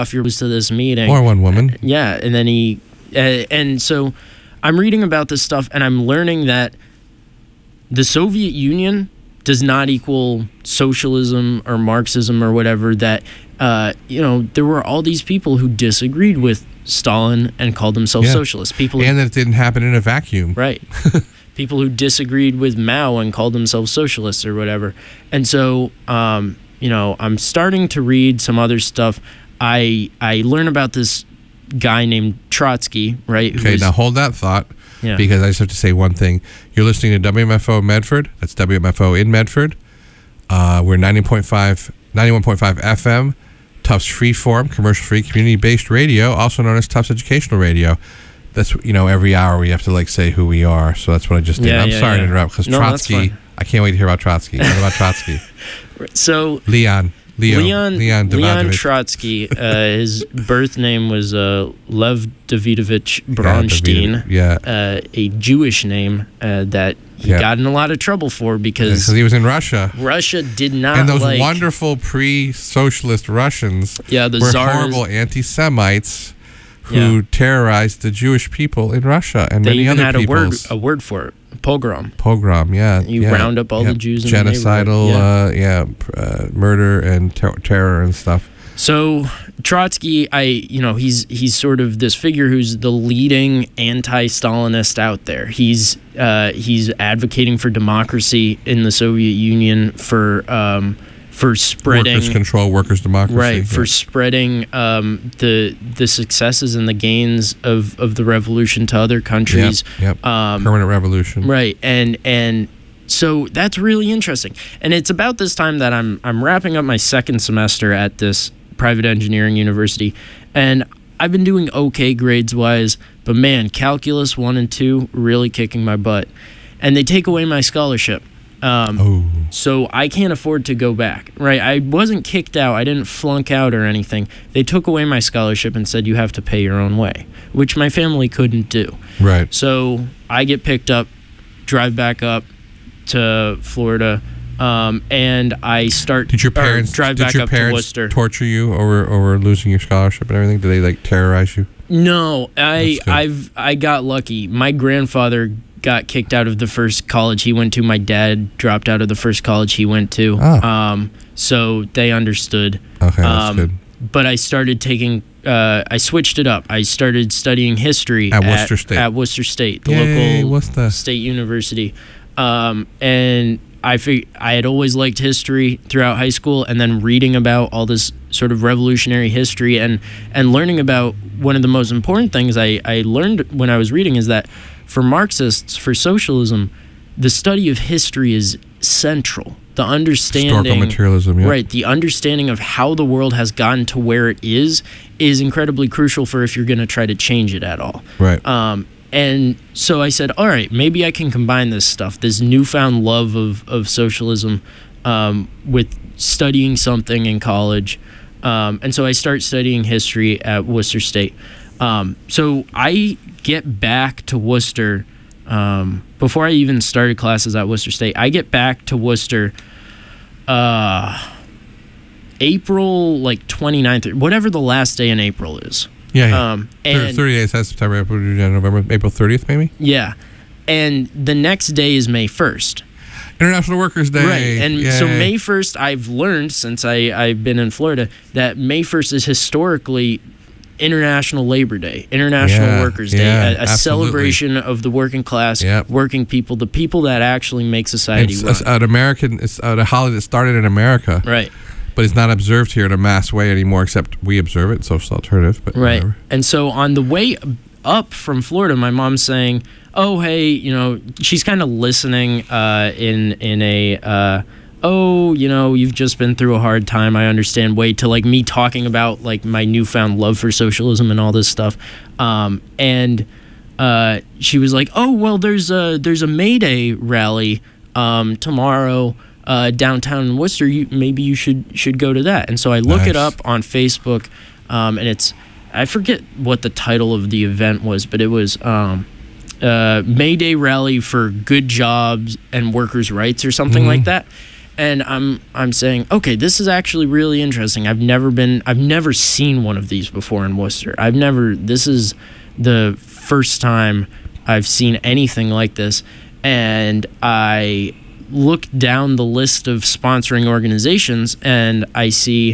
if you're to this meeting. Or one woman. Yeah, and then and so I'm reading about this stuff, and I'm learning that the Soviet Union does not equal socialism or Marxism or whatever. That there were all these people who disagreed with Stalin and called themselves socialists. And that it didn't happen in a vacuum. Right. People who disagreed with Mao and called themselves socialists or whatever. And so, I'm starting to read some other stuff. I learn about this guy named Trotsky, right? Okay, now hold that thought, because I just have to say one thing. You're listening to WMFO Medford. That's WMFO in Medford. We're 91.5 FM, Tufts Freeform, commercial-free, community-based radio, also known as Tufts Educational Radio. That's, every hour we have to, say who we are, so that's what I just did. I'm sorry to interrupt, because Trotsky, I can't wait to hear about Trotsky. What about Trotsky? So Leon Trotsky, his birth name was Lev Davidovich Bronstein, a Jewish name that he got in a lot of trouble for because he was in Russia. Russia did not and those wonderful pre-socialist Russians were horrible anti-Semites who terrorized the Jewish people in Russia and many other peoples. They even had a word for it. Pogrom. You round up all the Jews in genocidal, murder and terror and stuff. So Trotsky, he's sort of this figure who's the leading anti-Stalinist out there. He's advocating for democracy in the Soviet Union, for spreading workers' control, workers' democracy, right? For spreading the successes and the gains of the revolution to other countries. Permanent revolution, right? And so that's really interesting. And it's about this time that I'm wrapping up my second semester at this private engineering university, and I've been doing okay grades wise, but man, calculus 1 and 2 really kicking my butt, and they take away my scholarship. So I can't afford to go back, right? I wasn't kicked out. I didn't flunk out or anything. They took away my scholarship and said you have to pay your own way, which my family couldn't do. Right. So I get picked up, drive back up to Florida, and I start drive back up to Worcester. Torture you over losing your scholarship and everything? Did they terrorize you? No, I got lucky. My grandfather got kicked out of the first college he went to. My dad dropped out of the first college he went to. So they understood. Okay, that's good. But I started taking, I switched it up. I started studying history at Worcester State. At Worcester State, the local state university. And I had always liked history throughout high school, and then reading about all this sort of revolutionary history and learning about one of the most important things I learned when I was reading is that for Marxists, for socialism, the study of history is central. The understanding, historical materialism, right? The understanding of how the world has gotten to where it is incredibly crucial for if you're going to try to change it at all, right? And so I said, all right, maybe I can combine this stuff, this newfound love of socialism, with studying something in college, and so I start studying history at Worcester State. So I get back to Worcester. Before I even started classes at Worcester State, I get back to Worcester April 29th, whatever the last day in April is. And 30 days, that's September, April, November, April 30th maybe? Yeah. And the next day is May 1st. International Workers' Day. Right. And so May 1st, I've learned since I've been in Florida that May 1st is historically International Labor Day, International Workers' Day, a celebration of the working class, working people, the people that actually make society run. It's a holiday that started in America, right? But it's not observed here in a mass way anymore, except we observe it, social alternative. But right. Whatever. And so on the way up from Florida, my mom's saying, "Oh, hey, she's kind of listening in a." You've just been through a hard time. I understand. Way to me talking about my newfound love for socialism and all this stuff. And she was like, "Oh, well, there's a May Day rally tomorrow downtown in Worcester. Maybe you should go to that." And so I look it up on Facebook, and I forget what the title of the event was, but it was May Day rally for good jobs and workers' rights or something like that. And I'm saying, okay, this is actually really interesting. I've never seen one of these before in Worcester. This is the first time I've seen anything like this. And I look down the list of sponsoring organizations, and I see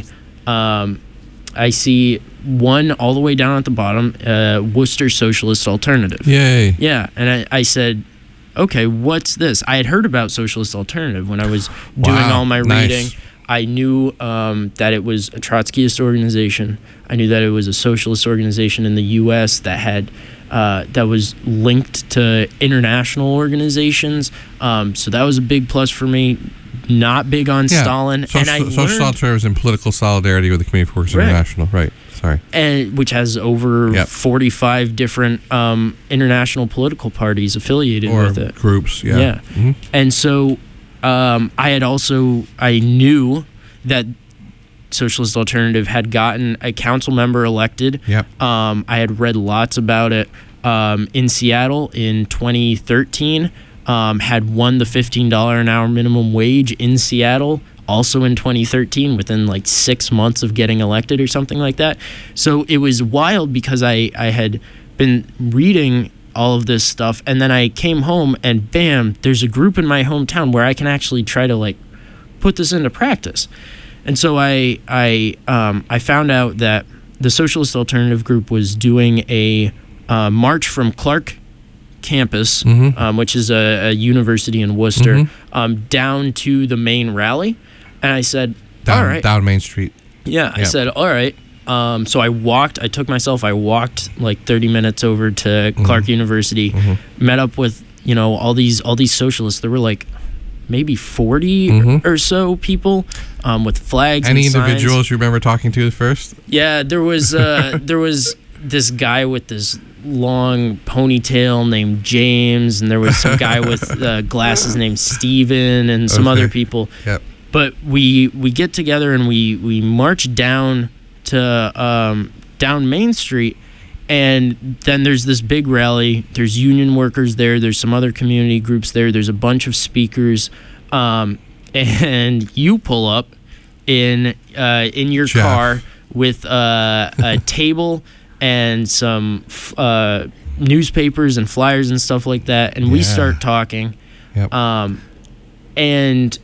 one all the way down at the bottom, Worcester Socialist Alternative. Yay. Yeah, and I said, okay, what's this? I had heard about Socialist Alternative when I was doing all my reading. Nice. I knew that it was a Trotskyist organization. I knew that it was a socialist organization in the U.S. that was linked to international organizations. So that was a big plus for me. Not big on Stalin. Social Alternatives in political solidarity with the Committee for Workers International. Right. Sorry. And which has over 45 different international political parties affiliated with it. Groups. Yeah. Mm-hmm. And so I knew that Socialist Alternative had gotten a council member elected. Yep. I had read lots about it in Seattle in 2013. Had won the $15 an hour minimum wage in Seattle, also in 2013, within like 6 months of getting elected or something like that. So it was wild because I had been reading all of this stuff, and then I came home and bam, there's a group in my hometown where I can actually try to like put this into practice. And so I found out that the Socialist Alternative group was doing a march from Clark campus, which is a university in Worcester, down to the main rally. And I said, all right. Down Main Street. Yeah, I said, all right. So I walked like 30 minutes over to Clark University, met up with, all these socialists. There were like maybe 40 or so people with flags Any and individuals signs. you remember talking to first? Yeah, there was this guy with this long ponytail named James, and there was some guy with glasses named Steven, and some other people. Yep. But we get together and we march down to down Main Street, and then there's this big rally. There's union workers there. There's some other community groups there. There's a bunch of speakers, and you pull up in your car with a table and some newspapers and flyers and stuff like that, and we start talking. Yep. And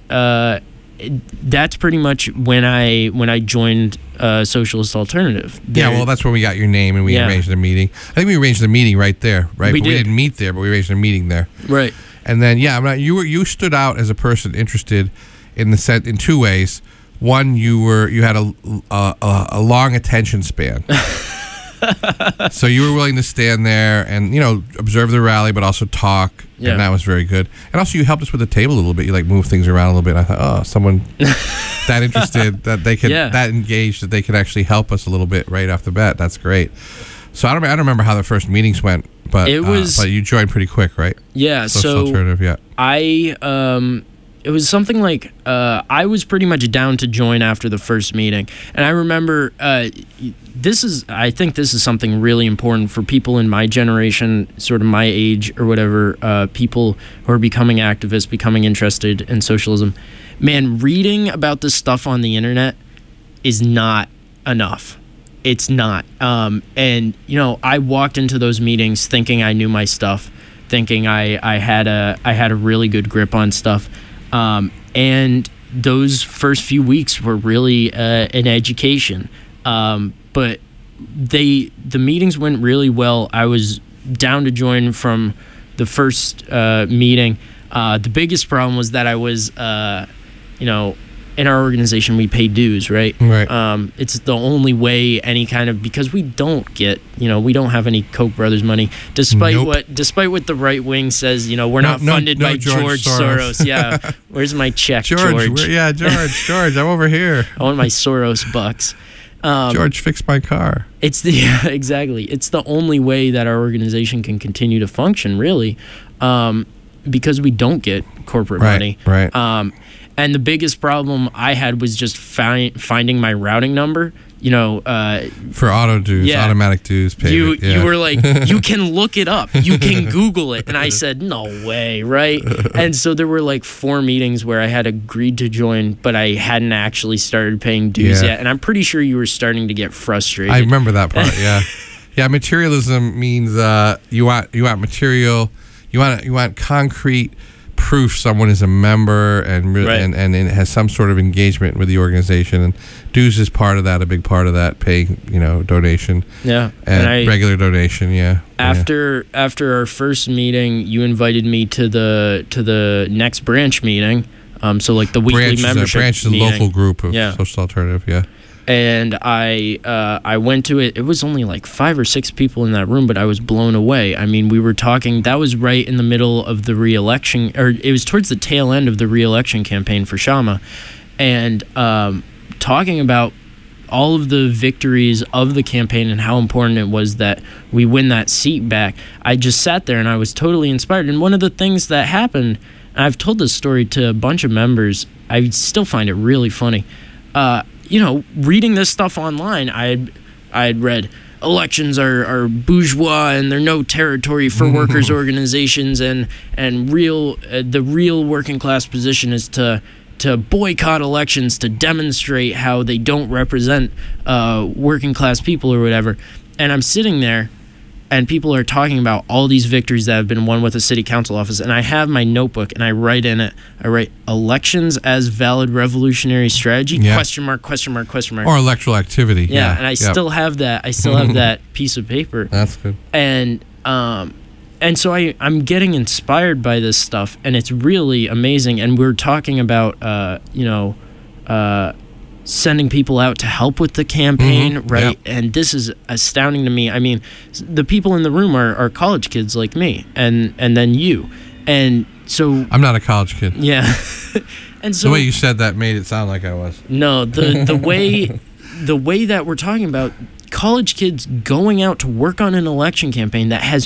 that's pretty much when I joined Socialist Alternative. Well, that's when we got your name and we arranged a meeting. I think we arranged the meeting right there, right? We didn't meet there, but we arranged a meeting there. Right. And then you stood out as a person interested in the set in two ways. One, you had a long attention span. So you were willing to stand there and observe the rally, but also talk, and that was very good. And also, you helped us with the table a little bit. You moved things around a little bit. And I thought, oh, someone that interested, that they could, that engaged, that they could actually help us a little bit right off the bat. That's great. So I don't remember how the first meetings went, but but you joined pretty quick, right? Yeah. Social Alternative, It was something like I was pretty much down to join after the first meeting, and I remember I think this is something really important for people in my generation, sort of my age or whatever, people who are becoming activists, becoming interested in socialism. Man, reading about this stuff on the internet is not enough. It's not. And I walked into those meetings thinking I knew my stuff, thinking I had a really good grip on stuff. And those first few weeks were really an education. But the meetings went really well. I was down to join from the first meeting. The biggest problem was that I was, in our organization we pay dues, right? Right. It's the only way because we don't get, we don't have any Koch brothers money, despite what the right wing says. We're not funded by George Soros. Yeah. Where's my check, George? George, I'm over here. I want my Soros bucks. George, fix my car. Exactly. It's the only way that our organization can continue to function, really, because we don't get corporate money. Right. And the biggest problem I had was just finding my routing number. for auto dues, automatic dues payment. You were like, you can look it up, you can Google it, and I said, no way, right? And so there were like 4 meetings where I had agreed to join, but I hadn't actually started paying dues yet, and I'm pretty sure you were starting to get frustrated. I remember that part. Yeah, materialism means you want material, you want concrete proof someone is a member and it has some sort of engagement with the organization, and dues is part of that, a big part of that, paying donation and regular donation. After our first meeting, you invited me to the next branch meeting, so like the weekly membership branch is a local group of social alternative. And I went to it. It was only like 5 or 6 people in that room, but I was blown away. I mean, we were talking. That was right in the middle of the re-election, or it was towards the tail end of the re-election campaign for Shama, and talking about all of the victories of the campaign and how important it was that we win that seat back. I just sat there and I was totally inspired. And one of the things that happened, and I've told this story to a bunch of members, I still find it really funny. Reading this stuff online, I had read elections are bourgeois and they're no territory for workers' organizations, and the real working class position is to boycott elections to demonstrate how they don't represent working class people or whatever. And I'm sitting there, and people are talking about all these victories that have been won with a city council office, and I have my notebook, and I write elections as valid revolutionary strategy, question mark. Or electoral activity. And I still have that. I still have that piece of paper. That's good. And so I'm getting inspired by this stuff, and it's really amazing. And we're talking about, sending people out to help with the campaign, right? And this is astounding to me. I mean, the people in the room are college kids like me, and then you. And so... I'm not a college kid. Yeah. And so... The way you said that made it sound like I was. No, the way that we're talking about college kids going out to work on an election campaign that has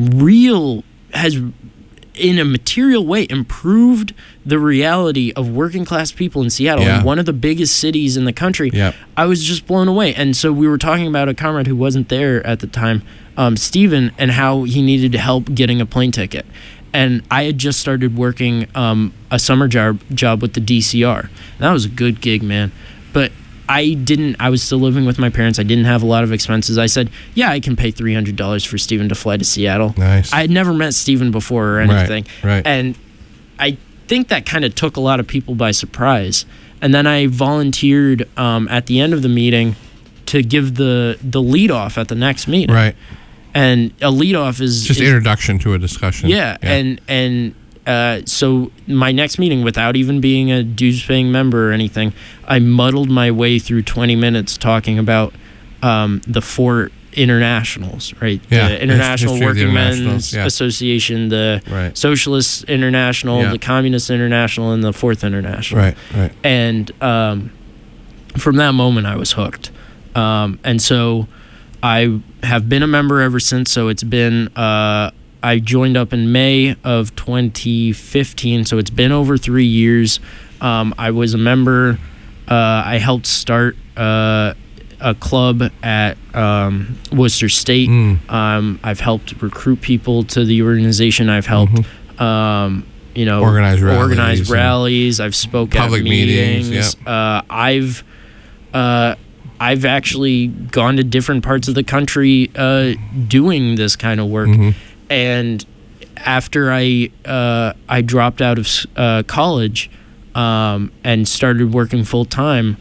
in a material way improved the reality of working class people in Seattle, in one of the biggest cities in the country. I was just blown away. And so we were talking about a comrade who wasn't there at the time, Steven, and how he needed help getting a plane ticket. And I had just started working a summer job with the DCR. And that was a good gig, man. But I was still living with my parents. I didn't have a lot of expenses. I said, I can pay $300 for Steven to fly to Seattle. Nice. I had never met Steven before or anything. Right. And I think that kind of took a lot of people by surprise. And then I volunteered at the end of the meeting to give the lead off at the next meeting. Right. And a lead off is just introduction to a discussion. And so my next meeting, without even being a dues-paying member or anything, I muddled my way through 20 minutes talking about the 4 internationals, right? The International Working Men's Association, the Socialist International, the Communist International, and the Fourth International. Right. And from that moment, I was hooked. And so I have been a member ever since. So it's been... I joined up in May of 2015, so it's been over 3 years. I was a member. I helped start a club at Worcester State. I've helped recruit people to the organization. I've helped, organize rallies. I've spoke at meetings. I've actually gone to different parts of the country doing this kind of work. And after I dropped out of college and started working full time,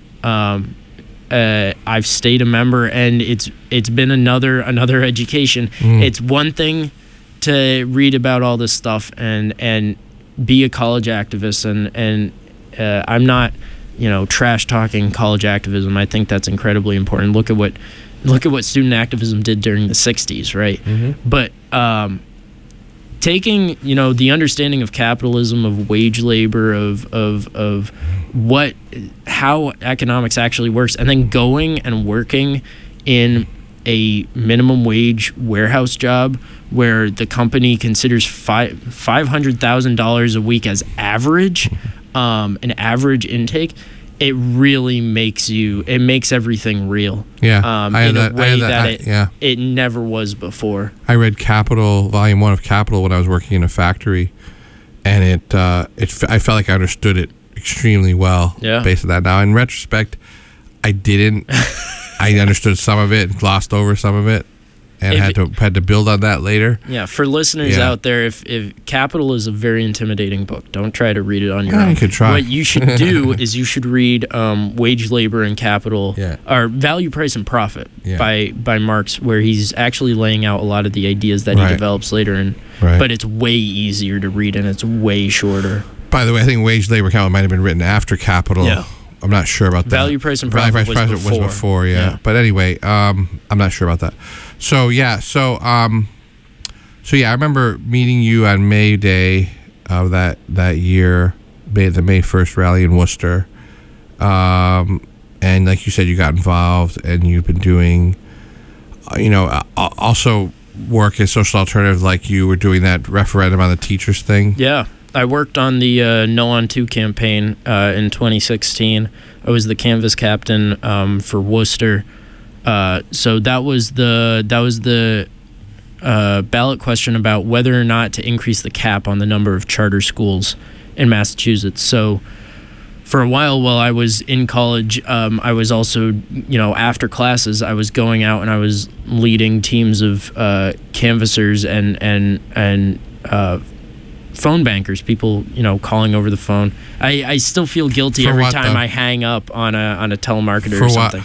I've stayed a member, and it's been another education. It's one thing to read about all this stuff and be a college activist, and I'm not trash talking college activism. I think that's incredibly important. Look at what student activism did during the 60s, right? But taking the understanding of capitalism, of wage labor, of how economics actually works, and then going and working in a minimum wage warehouse job where the company considers $500,000 a week as average, an average intake. it really makes everything real. Yeah, in a way that it never was before. I read Capital, Volume 1 of Capital when I was working in a factory, and I felt like I understood it extremely well based on that. Now, in retrospect, I didn't. I understood some of it and glossed over some of it, and had to build on that later. Yeah, for listeners out there, if Capital is a very intimidating book, don't try to read it on your own. You could try. What you should do is you should read Wage, Labor, and Capital, or Value, Price, and Profit by Marx, where he's actually laying out a lot of the ideas that he develops later. But it's way easier to read, and it's way shorter. By the way, I think Wage, Labor, Capital might have been written after Capital. Yeah. I'm not sure about that. Value, Price, and Profit was before. Yeah. But anyway, I'm not sure about that. So I remember meeting you on May Day of that year, the May 1st rally in Worcester, and like you said, you got involved, and you've been doing, also work as social alternative, like you were doing that referendum on the teachers thing. Yeah. I worked on the No on 2 campaign in 2016. I was the canvas captain for Worcester. So that was the ballot question about whether or not to increase the cap on the number of charter schools in Massachusetts. So for a while I was in college, I was also, after classes, I was going out and I was leading teams of canvassers and phone bankers, people, calling over the phone. I still feel guilty every time I hang up on a telemarketer or something.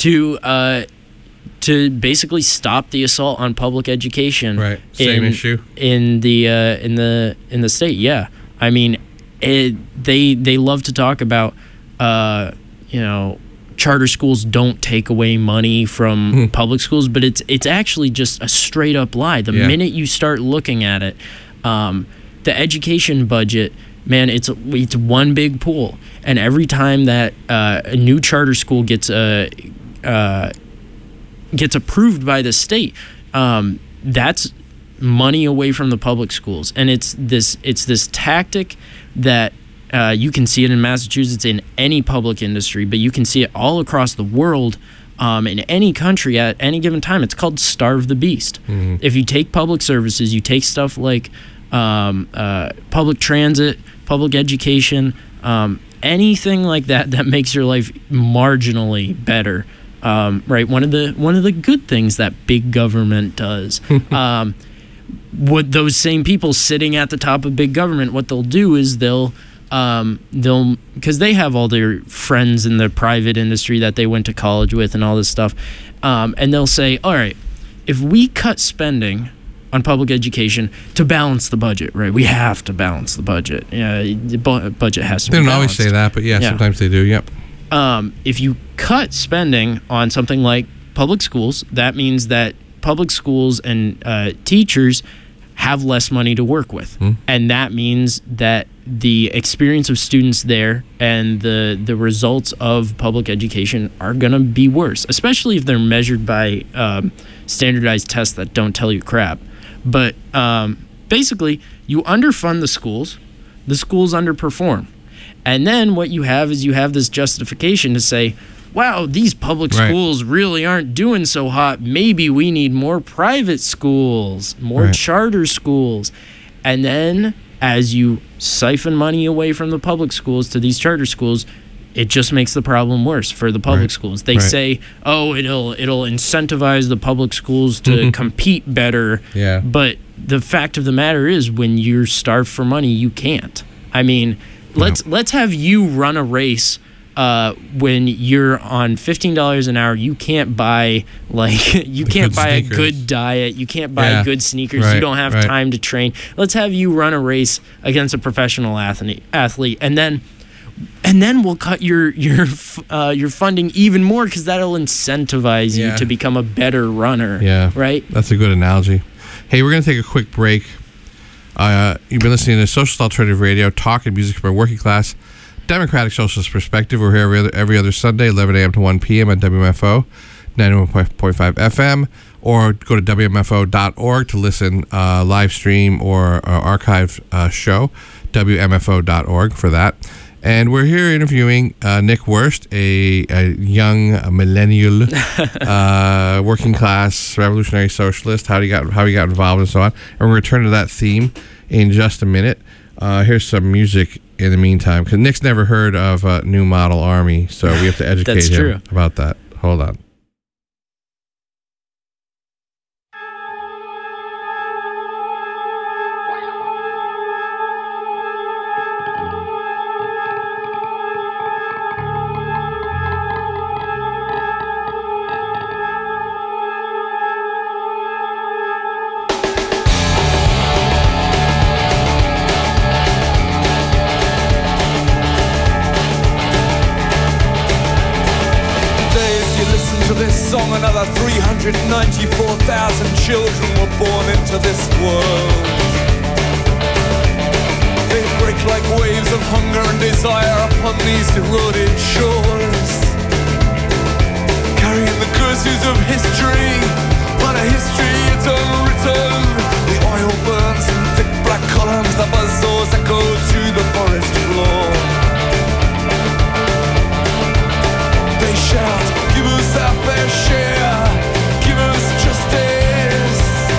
To basically stop the assault on public education. Right. Same issue in the state. Yeah. I mean, they love to talk about charter schools don't take away money from public schools, but it's actually just a straight up lie. The minute you start looking at it, the education budget, man, it's one big pool, and every time that a new charter school gets approved by the state, that's money away from the public schools, and it's this tactic that you can see it in Massachusetts in any public industry, but you can see it all across the world. In any country at any given time. It's called starve the beast. If you take public services, you take stuff like public transit, public education, anything like that makes your life marginally better. Right, one of the good things that big government does. What those same people sitting at the top of big government, what they'll do is they'll because they have all their friends in the private industry that they went to college with and all this stuff, and they'll say, all right, if we cut spending on public education to balance the budget, right? We have to balance the budget. Yeah, the budget has to be balanced. They don't always say that, but sometimes they do. Yep. If you cut spending on something like public schools, that means that public schools and teachers have less money to work with. And that means that the experience of students there and the results of public education are going to be worse, especially if they're measured by standardized tests that don't tell you crap. But basically, you underfund the schools underperform. And then what you have is this justification to say, wow, these public schools really aren't doing so hot. Maybe we need more private schools, more charter schools. And then as you siphon money away from the public schools to these charter schools, it just makes the problem worse for the public schools. They say, oh, it'll incentivize the public schools to compete better. Yeah. But the fact of the matter is, when you're starved for money, you can't. I mean, let's have you run a race when you're on $15 an hour. You can't buy a good diet. You can't buy good sneakers. You don't have time to train. Let's have you run a race against a professional athlete, and then we'll cut your funding even more, because that'll incentivize you to become a better runner. Yeah, right. That's a good analogy. Hey, we're gonna take a quick break. You've been listening to Socialist Alternative Radio, talk and music from a working class democratic socialist perspective. We're here every other Sunday, 11 a.m. to 1 p.m. on WMFO 91.5 FM, or go to WMFO.org to listen live stream or archive show, WMFO.org for that. And we're here interviewing Nick Wurst, a young millennial, working class revolutionary socialist. How he got involved and so on. And we're going to return to that theme in just a minute. Here's some music in the meantime, because Nick's never heard of New Model Army, so we have to educate him about that. Hold on. Another 394,000 children were born into this world. They break like waves of hunger and desire upon these eroded shores, carrying the curses of history, but a history it's unwritten. The oil burns in thick black columns, the buzzsaws echo to the forest floor. They shout, give us our fair share, give us justice.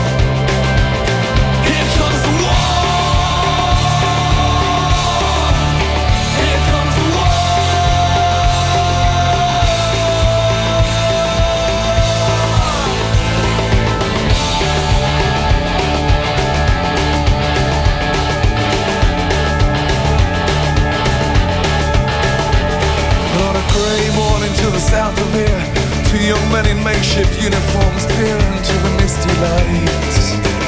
Here comes the war, here comes the war. On a grey morning to the south of here, two young men in makeshift uniforms peer into the misty light,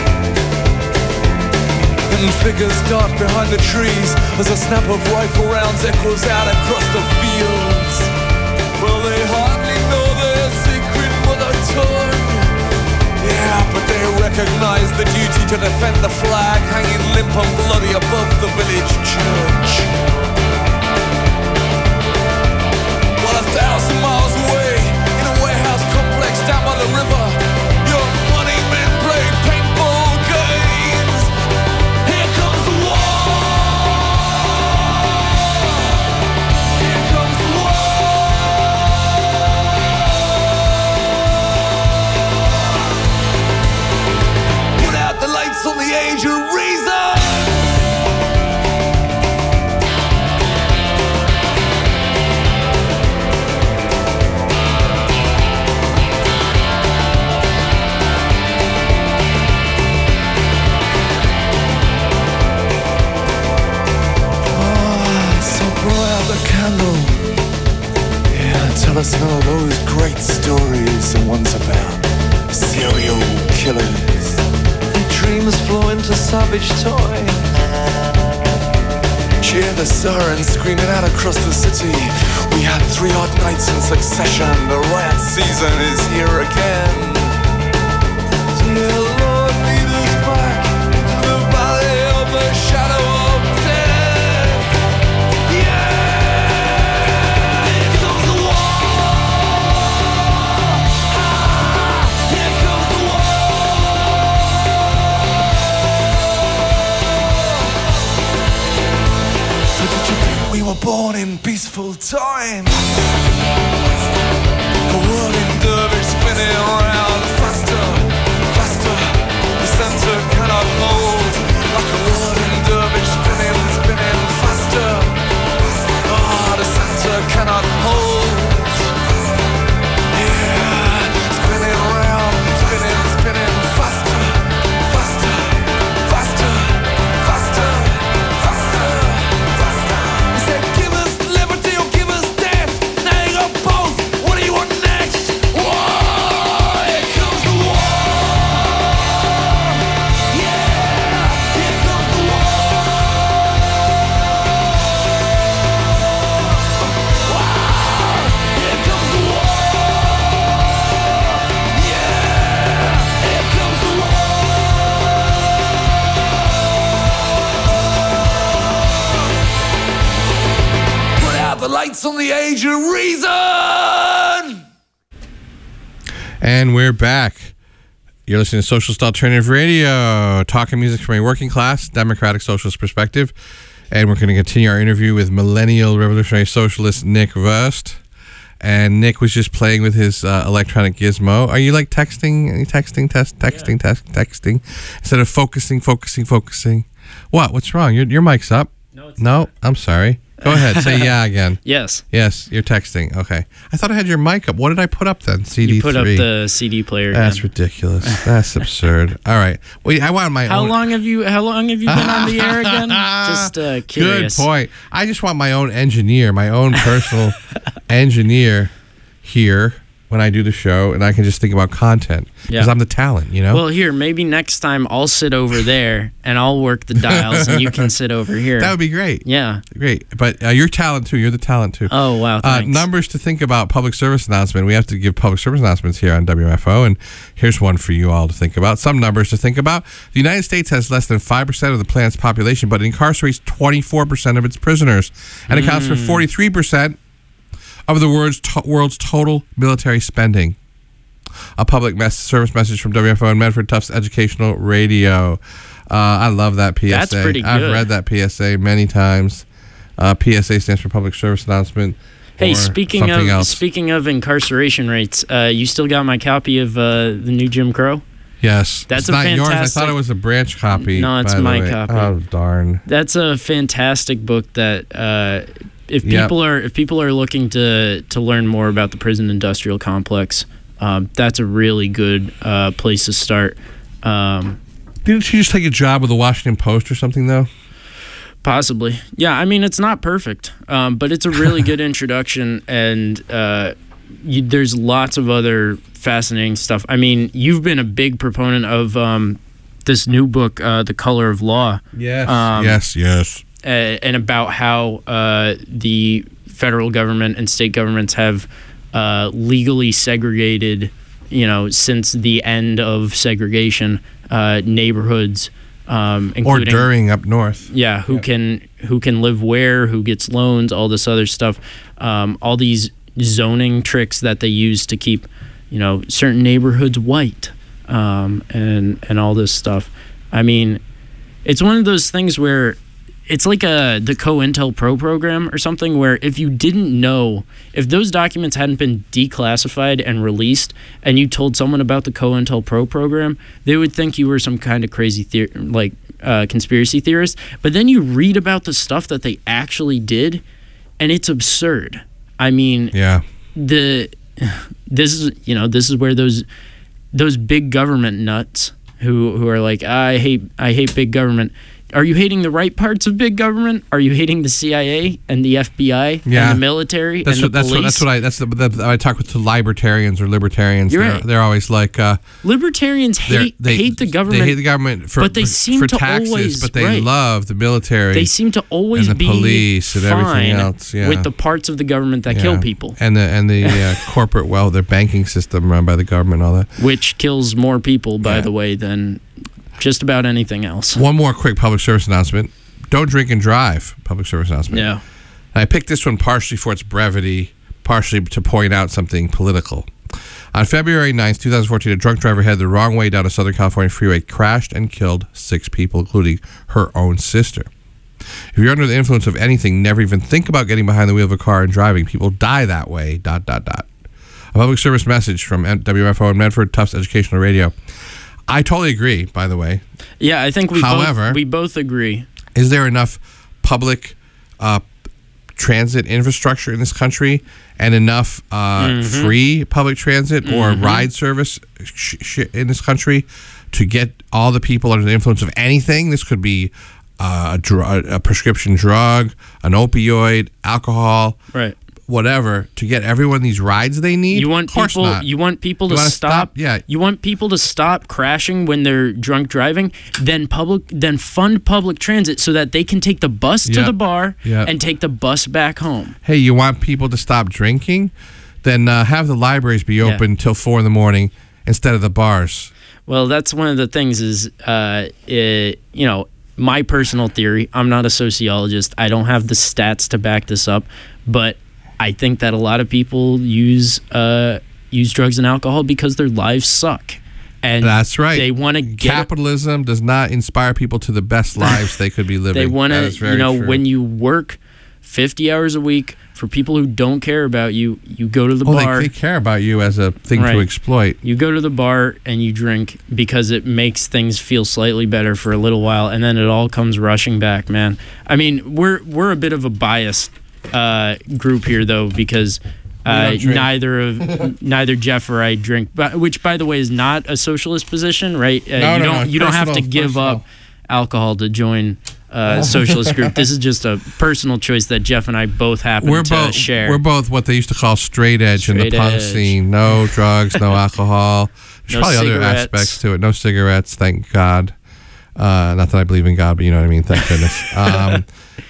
and figures dart behind the trees as a snap of rifle rounds echoes out across the fields. Well, they hardly know their secret mother tongue, yeah, but they recognize the duty to defend the flag hanging limp and bloody above the village church. 1,000 miles away, in a warehouse complex down by the river, young money men play paintball games. Here comes the war, here comes the war. Put out the lights on the age of reason. Tell us none of those great stories, the ones about serial killers. Their dreams flow into savage toy. Hear the sirens screaming out across the city. We had 3 odd nights in succession. The riot season is here again. Dear Lord, lead us back to the valley of the shadow of death. Yeah! We were born in peaceful times. The world in dervish spinning around faster, faster. The center cannot hold. Like a world in dervish spinning, spinning faster. Ah, the center cannot hold. Yeah, spinning around, spinning, spinning faster, faster, faster, faster. Lights on the age of reason. And we're back. You're listening to Socialist Alternative Radio, talking music from a working class, democratic socialist perspective. And we're going to continue our interview with millennial revolutionary socialist Nick Rust. And Nick was just playing with his electronic gizmo. Are you like texting? Texting? Instead of focusing. What? What's wrong? Your mic's up? No, it's No? not. I'm sorry. Go ahead. Say yeah again. Yes. Yes, you're texting. Okay. I thought I had your mic up. What did I put up then? CD3. You put up the CD player. That's again. ridiculous. That's absurd. All right. Wait, I want my How own. long have you been on the air again? Just curious. Good point. I just want my own engineer, my own personal engineer here when I do the show, and I can just think about content because Yeah. I'm the talent, you know? Well, here, maybe next time I'll sit over there and I'll work the dials and you can sit over here. That would be great. Yeah. Great. But you're talent too. You're the talent too. Oh, wow. Thanks. Numbers to think about public service announcement. We have to give public service announcements here on WMFO, and here's one for you all to think about. Some numbers to think about. The United States has less than 5% of the planet's population, but it incarcerates 24% of its prisoners and accounts for 43% of the world's total military spending. A public service message from WFO and Medford Tufts Educational Radio. I love that PSA. That's pretty good. I've read that PSA many times. PSA stands for Public Service Announcement. Hey, or speaking something else. of incarceration rates, you still got my copy of the new Jim Crow? Yes. That's it's a not yours. I fantastic- thought it was a branch copy. No, it's by the my way. copy. Oh, darn. That's a fantastic book that if Yep. people are looking to learn more about the prison industrial complex, that's a really good place to start. Didn't she just take a job with the Washington Post or something, though? Possibly. Yeah, I mean, it's not perfect, but it's a really good introduction, and there's lots of other fascinating stuff. I mean, you've been a big proponent of this new book, The Color of Law. Yes. Yes. And about how the federal government and state governments have legally segregated, since the end of segregation, neighborhoods, including, Or during up north. yeah, who can live where, who gets loans, all this other stuff, all these zoning tricks that they use to keep, certain neighborhoods white, and all this stuff. I mean, it's one of those things where it's like the COINTELPRO program or something, where if you didn't know, if those documents hadn't been declassified and released, and you told someone about the COINTELPRO program, they would think you were some kind of crazy conspiracy theorist. But then you read about the stuff that they actually did, and it's absurd. I mean, Yeah. this is where those big government nuts who are like, I hate big government. Are you hating the right parts of big government? Are you hating the CIA and the FBI Yeah. and the military That's and the police? I talk to libertarians or libertarians. You're right. They're always like Libertarians hate the government. They hate the government for but they seem for to taxes, always, but they right. love the military. They seem to always and the be police and everything fine else, yeah. with the parts of the government that kill people, and the corporate their banking system run by the government, all that. which kills more people, by Yeah. the way, than just about anything else. One more quick public service announcement: don't drink and drive. Public service announcement. Yeah. I picked this one partially for its brevity, partially to point out something political. On February 9th, 2014, a drunk driver headed the wrong way down a Southern California freeway, crashed and killed 6 people, including her own sister. If you're under the influence of anything, never even think about getting behind the wheel of a car and driving. People die that way, ... A public service message from WFO and Medford Tufts Educational Radio. I totally agree, by the way. Yeah, I think However, we both agree. Is there enough public transit infrastructure in this country and enough free public transit or ride service in this country to get all the people under the influence of anything? This could be a prescription drug, an opioid, alcohol, Right. whatever, to get everyone these rides they need. You want of course people. not. You want people to wanna stop. Yeah. You want people to stop crashing when they're drunk driving. Then fund public transit so that they can take the bus to Yep. the bar Yep. and take the bus back home. Hey, you want people to stop drinking? Then have the libraries be open till 4 a.m. instead of the bars. Well, that's one of the things. Is my personal theory. I'm not a sociologist. I don't have the stats to back this up, but I think that a lot of people use drugs and alcohol because their lives suck. And that's right. They want to get capitalism does not inspire people to the best lives they could be living. They want to, true. when you work 50 hours a week for people who don't care about you, you go to the bar. They care about you as a thing to exploit. You go to the bar and you drink because it makes things feel slightly better for a little while, and then it all comes rushing back, man. I mean, we're a bit of a biased group here, though, because neither Jeff or I drink, which, by the way, is not a socialist position, right? You don't have to give up alcohol to join a socialist group. This is just a personal choice that Jeff and I both happen to share. We're both what they used to call straight edge in the punk scene. No drugs, no alcohol. There's probably other aspects to it. No cigarettes, thank God. Not that I believe in God, but you know what I mean. Thank goodness.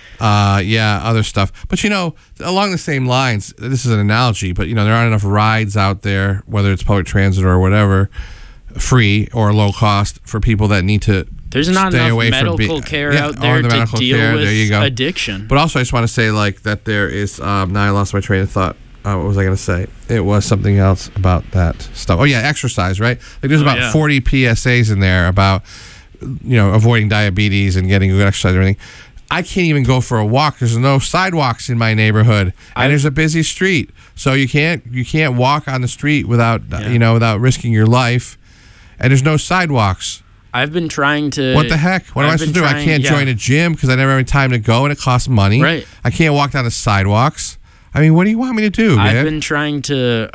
Other stuff. But along the same lines, this is an analogy, but there aren't enough rides out there, whether it's public transit or whatever, free or low cost for people that need to. There's not enough medical care out there to deal with addiction. But also, I just want to say that there is. Now I lost my train of thought. What was I going to say? It was something else about that stuff. Oh yeah, exercise, right? There's about 40 PSAs in there about avoiding diabetes and getting good exercise and everything. I can't even go for a walk. There's no sidewalks in my neighborhood, and there's a busy street, so you can't walk on the street without without risking your life, and there's no sidewalks. I've been trying to. What the heck? What am I supposed to do? I can't join a gym because I never have any time to go, and it costs money. Right. I can't walk down the sidewalks. I mean, what do you want me to do, man? I've been trying to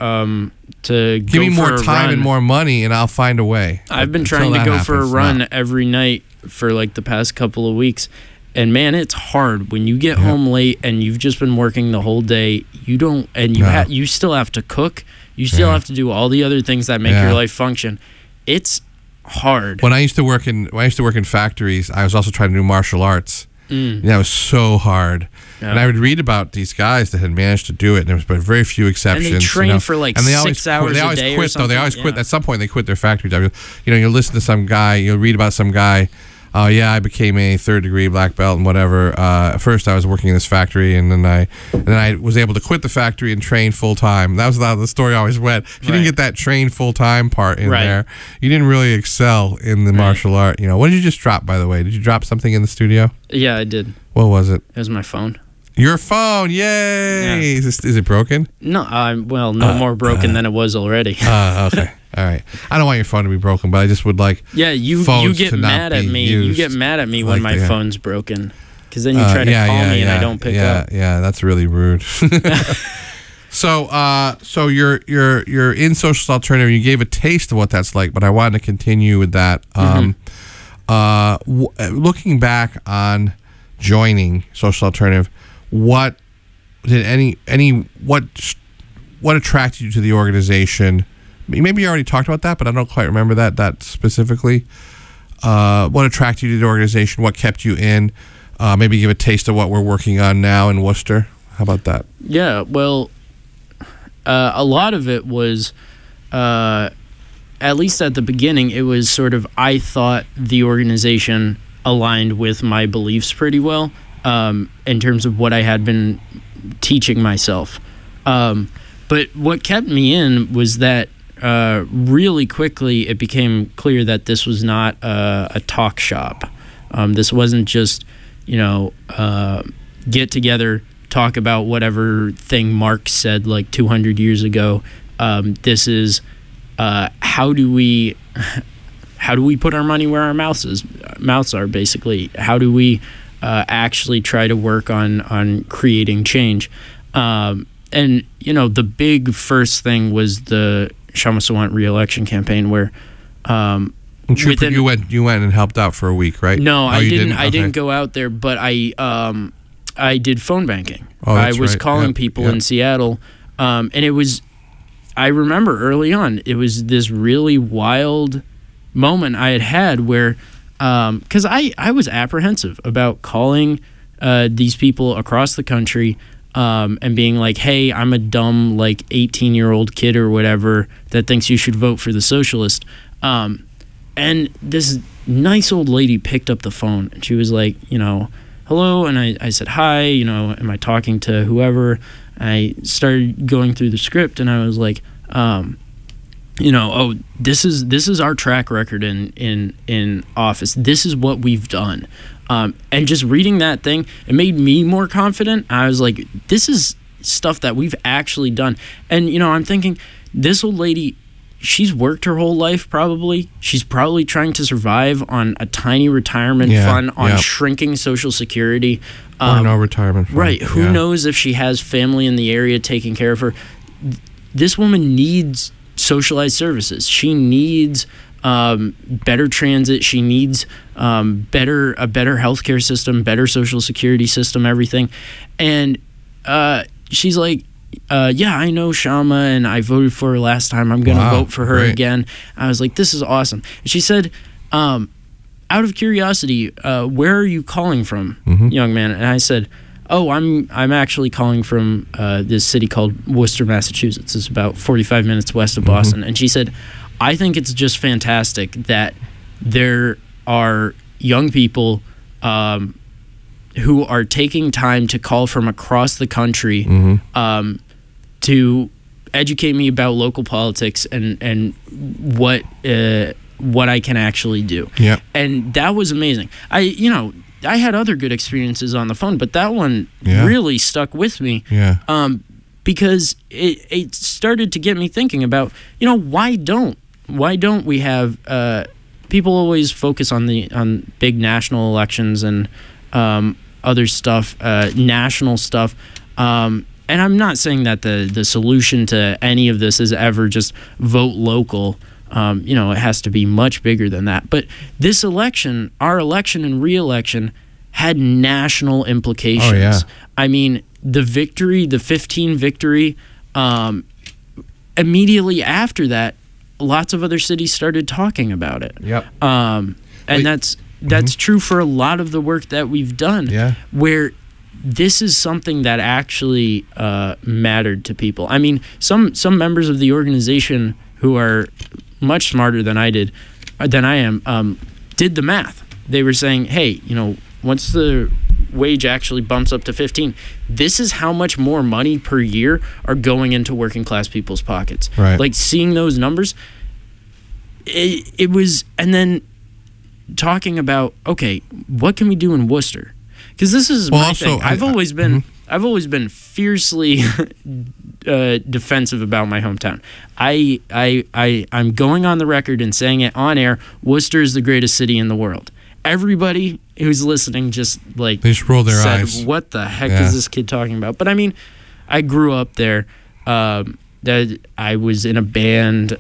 give me more time and more money, and I'll find a way. I've been trying to go for a run every night for the past couple of weeks. And man, it's hard when you get home late and you've just been working the whole day. You still have to cook. You still have to do all the other things that make your life function. It's hard. When I used to work in factories, I was also trying to do martial arts. That was so hard. Yeah. And I would read about these guys that had managed to do it, and there was but very few exceptions. And they train for 6 hours a day or something. They always quit. At some point, they quit their factory job. You listen to some guy, you'll read about some guy. Oh I became a 3rd degree black belt and whatever. At first, I was working in this factory, and then I was able to quit the factory and train full time. That was how the story always went. If you didn't get that train full time part in there, you didn't really excel in the martial art. What did you just drop, by the way? Did you drop something in the studio? Yeah, I did. What was it? It was my phone. Your phone, yay! Yeah. Is it broken? No, no more broken than it was already. Okay. All right. I don't want your phone to be broken, but I just would like. Yeah, you get mad at me. You get mad at me when my phone's broken, because then you try to call me and I don't pick up. Yeah, that's really rude. So you're in social alternative. You gave a taste of what that's like, but I wanted to continue with that. Looking back on joining social alternative, what did what attracted you to the organization? Maybe you already talked about that, but I don't quite remember that specifically. What attracted you to the organization? What kept you in? Maybe give a taste of what we're working on now in Worcester. How about that? Yeah, well, a lot of it was, at least at the beginning, it was sort of, I thought the organization aligned with my beliefs pretty well, in terms of what I had been teaching myself. But what kept me in was that really quickly it became clear that this was not a talk shop. This wasn't just, get together, talk about whatever thing Marx said 200 years ago. This is how do we put our money where our mouths are, basically. How do we actually try to work on creating change? And the big first thing was the Kshama Sawant re-election campaign, where you went and helped out for a week, right? No, I didn't. I didn't go out there, but I did phone banking. I was calling people in Seattle, and it was. I remember early on, it was this really wild moment I had where, because I was apprehensive about calling these people across the country. And being like, hey, I'm a dumb 18-year-old kid or whatever that thinks you should vote for the socialist. And this nice old lady picked up the phone and she was like, hello. And I said, hi, am I talking to whoever? I started going through the script and I was like, this is our track record in office. This is what we've done. And just reading that thing, it made me more confident. I was like, this is stuff that we've actually done. And, I'm thinking, this old lady, she's worked her whole life probably. She's probably trying to survive on a tiny retirement fund, on shrinking Social Security. Or no retirement fund. Right. Who knows if she has family in the area taking care of her. This woman needs socialized services. She needs better transit. She needs a better healthcare system, better Social Security system, everything. And she's like, I know Shama, and I voted for her last time. I'm going to vote for her again. I was like, this is awesome. And she said, out of curiosity, where are you calling from, young man? And I said, I'm actually calling from this city called Worcester, Massachusetts. It's about 45 minutes west of Boston. And she said, I think it's just fantastic that there are young people who are taking time to call from across the country to educate me about local politics and what I can actually do. Yeah. And that was amazing. I had other good experiences on the phone, but that one really stuck with me. Yeah. Because it started to get me thinking about, why don't we have people always focus on big national elections and other stuff, national stuff. And I'm not saying that the solution to any of this is ever just vote local. It has to be much bigger than that. But this election, our election and re-election, had national implications. Oh, yeah. I mean, the 15 victory, immediately after that, lots of other cities started talking about it. Yep. And that's true for a lot of the work that we've done. Yeah. Where this is something that actually mattered to people. I mean, some members of the organization who are much smarter than I am, did the math. They were saying, hey, once the wage actually bumps up to 15, this is how much more money per year are going into working class people's pockets. Right. Like seeing those numbers, it was, and then talking about, okay, what can we do in Worcester? Because this is my thing. I've always been fiercely defensive about my hometown. I'm going on the record and saying it on air. Worcester is the greatest city in the world. Everybody who's listening just they roll their eyes. What the heck is this kid talking about? But I mean, I grew up there. I was in a band.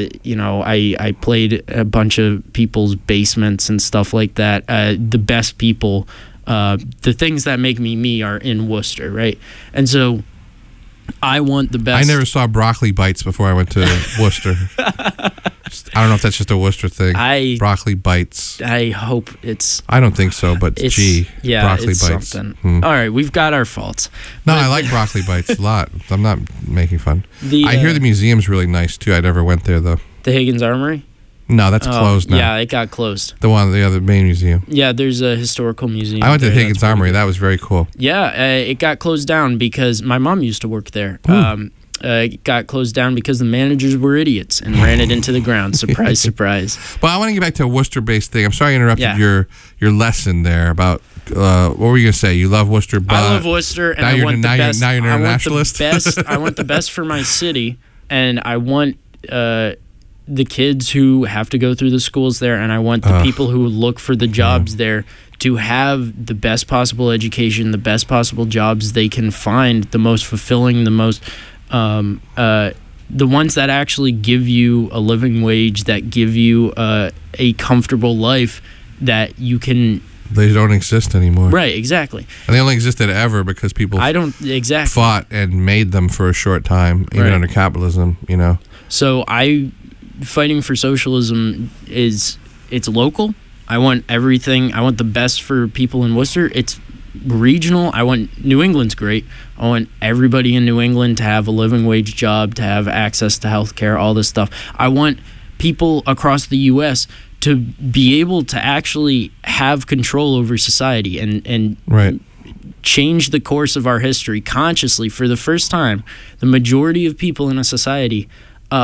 I played a bunch of people's basements and stuff like that. The best people. The things that make me are in Worcester, right? And so I want the best. I never saw broccoli bites before I went to Worcester. I don't know if that's just a Worcester thing. Broccoli bites. I hope it's... I don't think so, but broccoli it's bites. Something. All right, we've got our faults. No, I like broccoli bites a lot. I'm not making fun. I hear the museum's really nice, too. I never went there, though. The Higgins Armory? No, that's closed now. Yeah, it got closed. The other main museum. Yeah, there's a historical museum. I went to Higgins Armory. That was very cool. Yeah, it got closed down because my mom used to work there. It got closed down because the managers were idiots and ran it into the ground. Surprise, surprise. But I want to get back to a Worcester-based thing. I'm sorry I interrupted your lesson there about what were you going to say? You love Worcester, but I love Worcester, and I want the best. Now you're an internationalist? I want the best for my city, and I want the kids who have to go through the schools there, and I want the people who look for the jobs there to have the best possible education, the best possible jobs they can find, the most fulfilling, the most the ones that actually give you a living wage, that give you a comfortable life that you can... They don't exist anymore. Right, exactly. And they only existed ever because people fought and made them for a short time, even under capitalism, So fighting for socialism it's local. I want everything. I want the best for people in Worcester. It's regional. I want New England's great. I want everybody in New England to have a living wage job, to have access to healthcare, all this stuff. I want people across the U.S. to be able to actually have control over society and change the course of our history consciously. For the first time, the majority of people in a society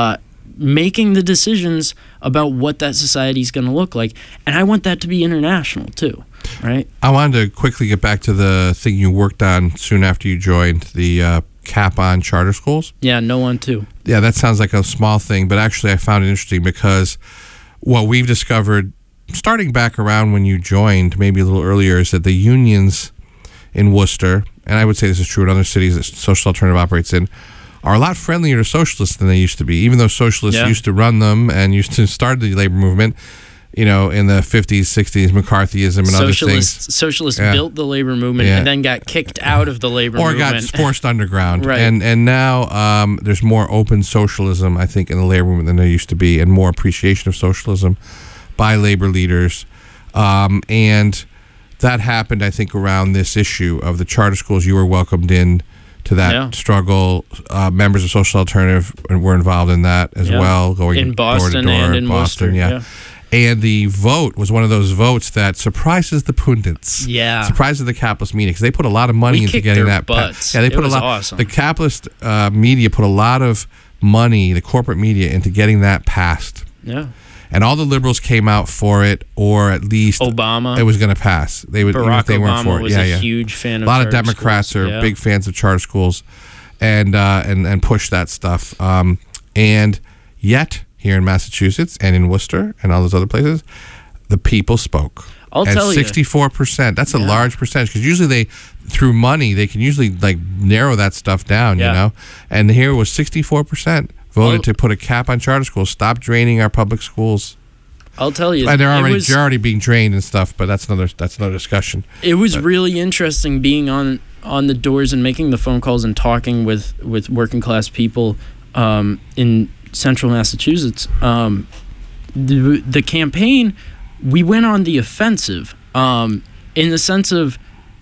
making the decisions about what that society is going to look like. And I want that to be international too, right? I wanted to quickly get back to the thing you worked on soon after you joined, the cap on charter schools. Yeah, no one too. Yeah, that sounds like a small thing, but actually I found it interesting because what we've discovered, starting back around when you joined, maybe a little earlier, is that the unions in Worcester, and I would say this is true in other cities that Social Alternative operates in, are a lot friendlier to socialists than they used to be, even though socialists used to run them and used to start the labor movement, in the 50s, 60s, McCarthyism and other things. Socialists built the labor movement and then got kicked out of the labor movement. Or got forced underground. Right. And now there's more open socialism, I think, in the labor movement than there used to be, and more appreciation of socialism by labor leaders. And that happened, I think, around this issue of the charter schools. You were welcomed in to that struggle. Members of Social Alternative were involved in that as well, going in Boston door to door, and in Worcester. Yeah. And the vote was one of those votes that surprises the pundits. Yeah. Surprises the capitalist media because they put a lot of money into getting that. Butts. They put a lot. Awesome. The capitalist media put a lot of money, the corporate media, into getting that passed. Yeah. And all the liberals came out for it, or at least Obama. It was going to pass. They would. Barack if they weren't Obama for it. was a huge fan of. A lot of Democrats schools. are big fans of charter schools, and push that stuff. And yet here in Massachusetts and in Worcester and all those other places, the people spoke. I'll tell you, 64%. That's a large percentage because usually through money, they can usually narrow that stuff down. And here it was 64%. Voted to put a cap on charter schools, stop draining our public schools. I'll tell you, and they're already being drained and stuff, but that's another discussion. It was really interesting being on the doors and making the phone calls and talking with working class people in central Massachusetts. The campaign, we went on the offensive in the sense of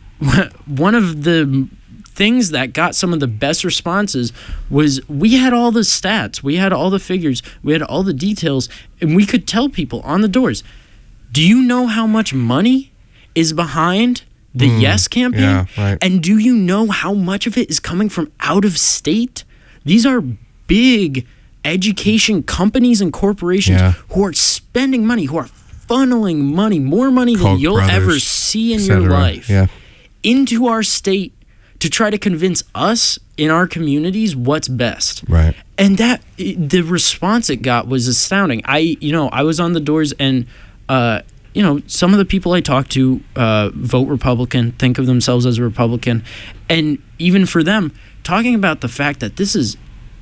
one of the things that got some of the best responses was we had all the stats, we had all the figures, we had all the details, and we could tell people on the doors, do you know how much money is behind the Yes campaign? Yeah, right. And do you know how much of it is coming from out of state? These are big education companies and corporations who are spending money, who are funneling money, more money than you'll ever see in your life, into our state to try to convince us in our communities what's best. Right. And that the response it got was astounding. I was on the doors and some of the people I talked to vote Republican, think of themselves as a Republican, and even for them, talking about the fact that this is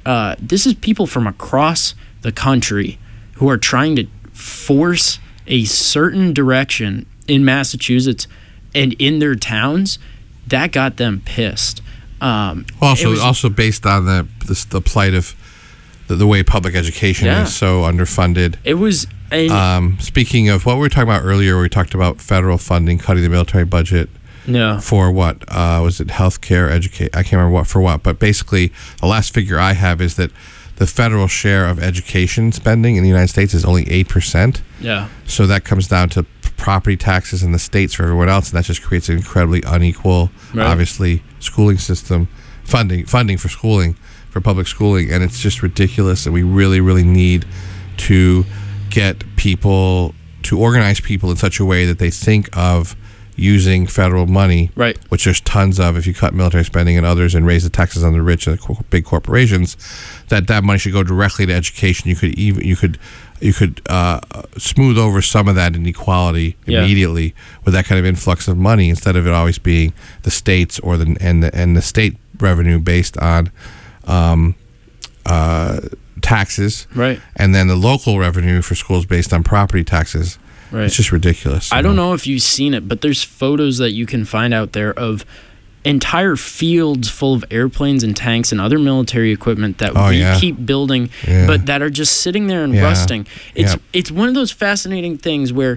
people from across the country who are trying to force a certain direction in Massachusetts and in their towns. That got them pissed. Also based on the plight of the way public education is so underfunded. It was. Speaking of what we were talking about earlier, we talked about federal funding, cutting the military budget. No. For what? Was it healthcare, educate? I can't remember what for what. But basically, the last figure I have is that the federal share of education spending in the United States is only 8%. Yeah. So that comes down to property taxes in the states for everyone else, and that just creates an incredibly unequal, obviously, schooling system, funding for schooling, for public schooling, and it's just ridiculous. And we really, really need to get people to organize people in such a way that they think of using federal money, which there's tons of. If you cut military spending and others and raise the taxes on the rich and the big corporations, that money should go directly to education. You could smooth over some of that inequality immediately with that kind of influx of money, instead of it always being the states or the state revenue based on taxes, and then the local revenue for schools based on property taxes. Right. It's just ridiculous. I don't know if you've seen it, but there's photos that you can find out there of entire fields full of airplanes and tanks and other military equipment that keep building, but that are just sitting there and rusting. It's one of those fascinating things where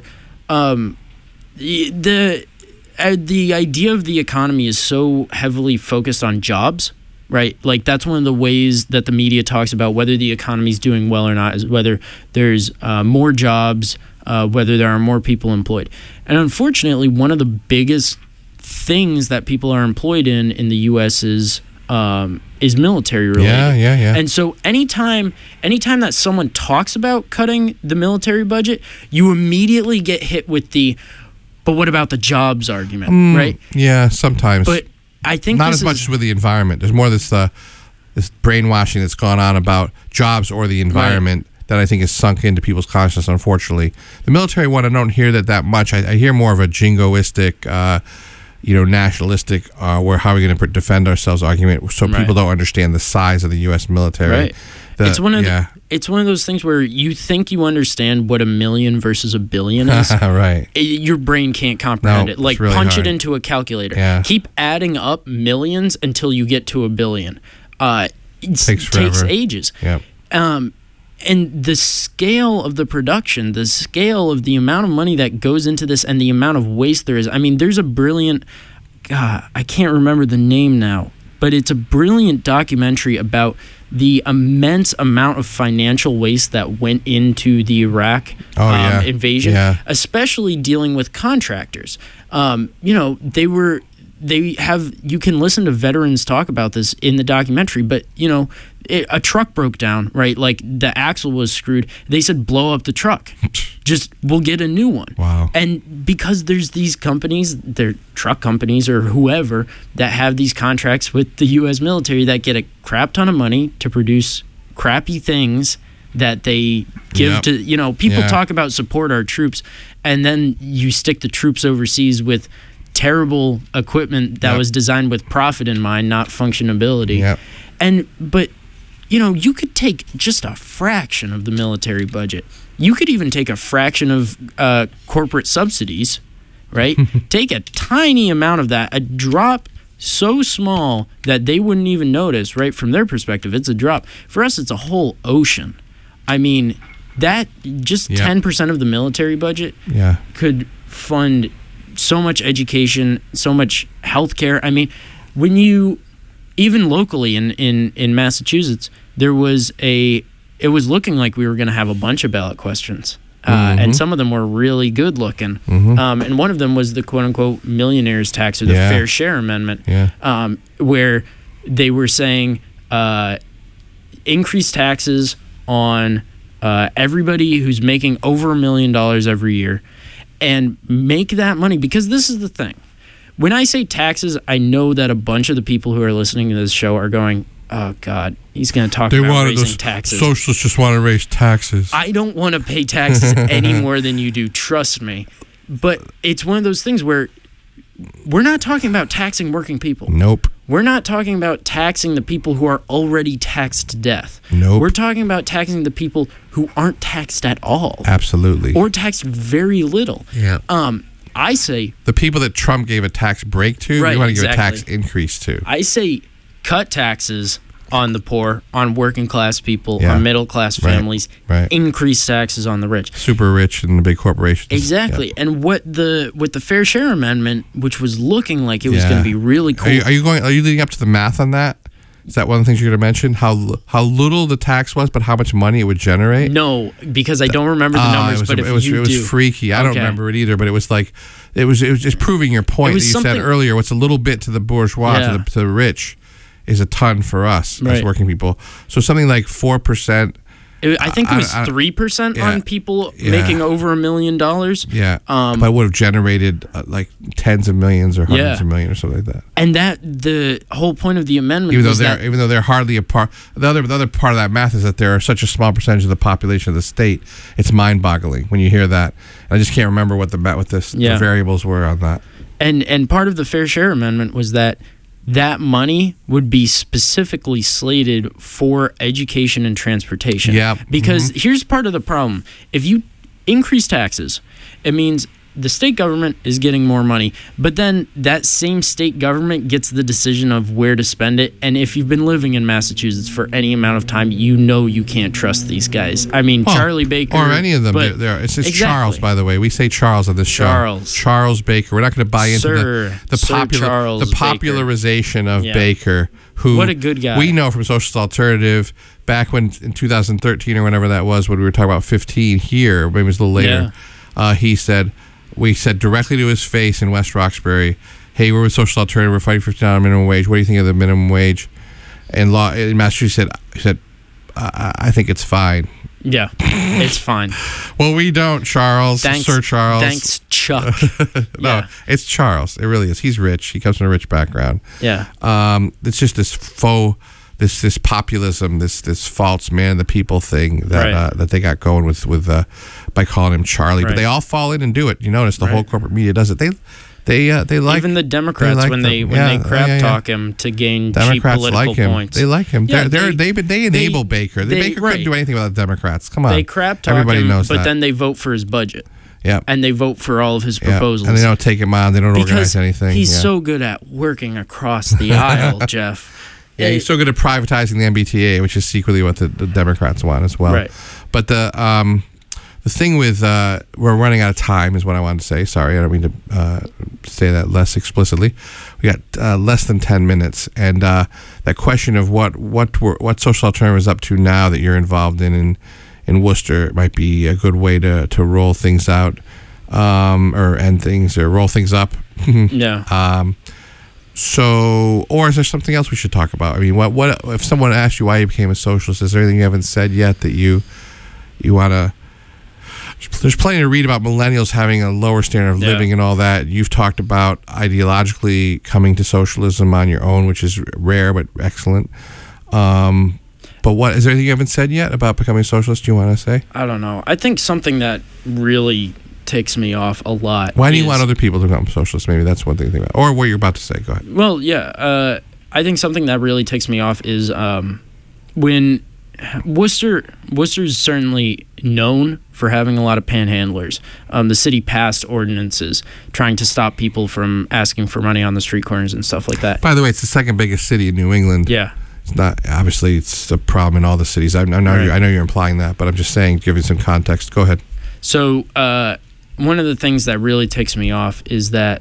the idea of the economy is so heavily focused on jobs, right? Like that's one of the ways that the media talks about whether the economy is doing well or not, is whether there's more jobs, whether there are more people employed. And unfortunately, one of the biggest things that people are employed in the U.S. is is military related. Yeah. And so anytime that someone talks about cutting the military budget, you immediately get hit with but what about the jobs argument, right? Yeah, sometimes. But I think not as much as with the environment. There's more this brainwashing that's gone on about jobs or the environment that I think is sunk into people's consciousness, unfortunately. The military one, I don't hear that much. I hear more of a jingoistic, nationalistic, where how are we going to defend ourselves argument, so people don't understand the size of the U.S. military. Right. It's one of those things where you think you understand what a million versus a billion is. Right. Your brain can't comprehend it. Like, really punch hard. it into a calculator. Yeah. Keep adding up millions until you get to a billion. It takes ages. Yep. And the scale of the production, the scale of the amount of money that goes into this and the amount of waste there is. I mean, there's a brilliant, I can't remember the name now, but it's a brilliant documentary about the immense amount of financial waste that went into the Iraq invasion, especially dealing with contractors. You can listen to veterans talk about this in the documentary, but a truck broke down, right? Like, the axle was screwed. They said, blow up the truck. We'll get a new one. Wow. And because there's these companies, they're truck companies or whoever, that have these contracts with the U.S. military that get a crap ton of money to produce crappy things that they give to, people talk about support our troops, and then you stick the troops overseas with terrible equipment that was designed with profit in mind, not functionability. But you could take just a fraction of the military budget. You could even take a fraction of corporate subsidies, right? Take a tiny amount of that, a drop so small that they wouldn't even notice, right? From their perspective, it's a drop. For us, it's a whole ocean. I mean, that just 10% of the military budget could fund so much education, so much healthcare. I mean, when even locally in Massachusetts, it was looking like we were going to have a bunch of ballot questions. And some of them were really good looking. And one of them was the quote unquote millionaires tax, or the Fair Share Amendment, where they were saying increase taxes on everybody who's making over $1 million every year, and make that money. Because this is the thing. When I say taxes, I know that a bunch of the people who are listening to this show are going, oh, God, he's going to talk about raising taxes. Socialists just want to raise taxes. I don't want to pay taxes any more than you do, trust me. But it's one of those things where we're not talking about taxing working people. Nope. We're not talking about taxing the people who are already taxed to death. Nope. We're talking about taxing the people who aren't taxed at all. Absolutely. Or taxed very little. Yeah. I say... the people that Trump gave a tax break to, we want to give a tax increase to. I say cut taxes on the poor, on working class people, on middle class families, increase taxes on the rich. Super rich and the big corporations. Exactly. And with the Fair Share Amendment, which was looking like it was going to be really cool. Are you leading up to the math on that? Is that one of the things you're going to mention? How little the tax was, but how much money it would generate? No, because I don't remember the numbers. It was freaky. I don't remember it either, but it was like it was just proving your point that you said earlier. What's a little bit to the bourgeois, to the rich, is a ton for us as working people. So something like 4%. I think it was 3% on people making over $1 million. Yeah, but it would have generated like tens of millions or hundreds of millions or something like that. And that the whole point of the amendment, even though they're hardly a part. The other part of that math is that there are such a small percentage of the population of the state. It's mind-boggling when you hear that. I just can't remember what the variables were on that. And part of the Fair Share Amendment was that money would be specifically slated for education and transportation. Yeah. Because here's part of the problem. If you increase taxes, it means the state government is getting more money, but then that same state government gets the decision of where to spend it. And if you've been living in Massachusetts for any amount of time, you can't trust these guys. I mean, Charlie Baker. Or any of them. It's exactly. Charles, by the way. We say Charles on this show. Charles Baker. We're not going to buy into the popularization of Baker, who, what a good guy. We know from Socialist Alternative back when in 2013 or whenever that was, when we were talking about 15 here, maybe it was a little later, we said directly to his face in West Roxbury, hey, we're with Social Alternative, we're fighting for $15 minimum wage. What do you think of the minimum wage? in Massachusetts, he said, I think it's fine. Yeah, it's fine. Well, we don't, Charles. Sir Charles. Thanks, Chuck. No, it's Charles. It really is. He's rich. He comes from a rich background. Yeah. It's just this faux, this populism, this false man the people thing that that they got going with by calling him Charlie. But they all fall in and do it. You notice the whole corporate media does it. They like even the Democrats like when they crap talk him to gain Democrats cheap political like him. points. They like him. Yeah, they enable Baker. Baker couldn't do anything without the Democrats. Come on, they crap talk Everybody him, knows but that. then they vote for his budget. Yeah, and they vote for all of his proposals. And they don't take him on. They don't organize anything. He's so good at working across the aisle, Jeff. Yeah, he's so good at privatizing the MBTA, which is secretly what the Democrats want as well. Right. But the thing with we're running out of time is what I wanted to say. Sorry, I don't mean to say that less explicitly. We got less than 10 minutes, and that question of what social alternative is up to now that you're involved in Worcester might be a good way to roll things out, or roll things up. Yeah. So, or is there something else we should talk about? I mean, what if someone asked you why you became a socialist? Is there anything you haven't said yet that you want to? There's plenty to read about millennials having a lower standard of living and all that. You've talked about ideologically coming to socialism on your own, which is rare but excellent. But what is there anything you haven't said yet about becoming a socialist you want to say? I don't know. I think something that really takes me off a lot. Why do you want other people to become socialists? Maybe that's one thing to think about. Or what you're about to say. Go ahead. Well, yeah. I think something that really takes me off is when Worcester's certainly known for having a lot of panhandlers. The city passed ordinances trying to stop people from asking for money on the street corners and stuff like that. By the way, it's the second biggest city in New England. Yeah. It's not, obviously, it's a problem in all the cities. I know you're implying that, but I'm just saying, give you some context. Go ahead. So, one of the things that really takes me off is that